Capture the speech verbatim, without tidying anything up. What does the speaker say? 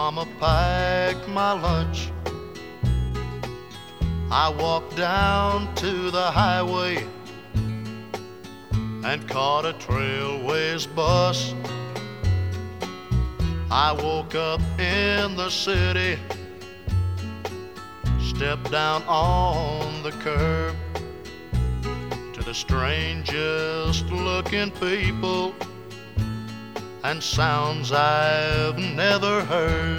Mama packed my lunch. I walked down to the highway and caught a Trailways bus. I woke up in the city, stepped down on the curb to the strangest looking people and sounds I've never heard.